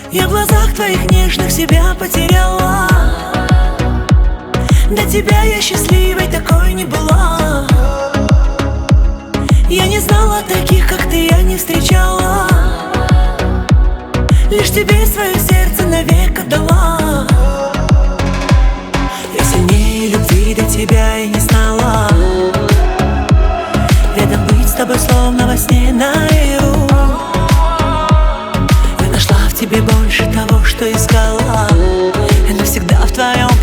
Я в глазах твоих нежных себя потеряла. До тебя я счастливой такой не была. Я не знала таких, как ты, я не встречала. Лишь тебе свое сердце навек отдала. Я сильнее любви до тебя и не знала. Рядом быть с тобой словно во сне наяву. Я нашла в тебе больше того, что искала. Я навсегда в твоем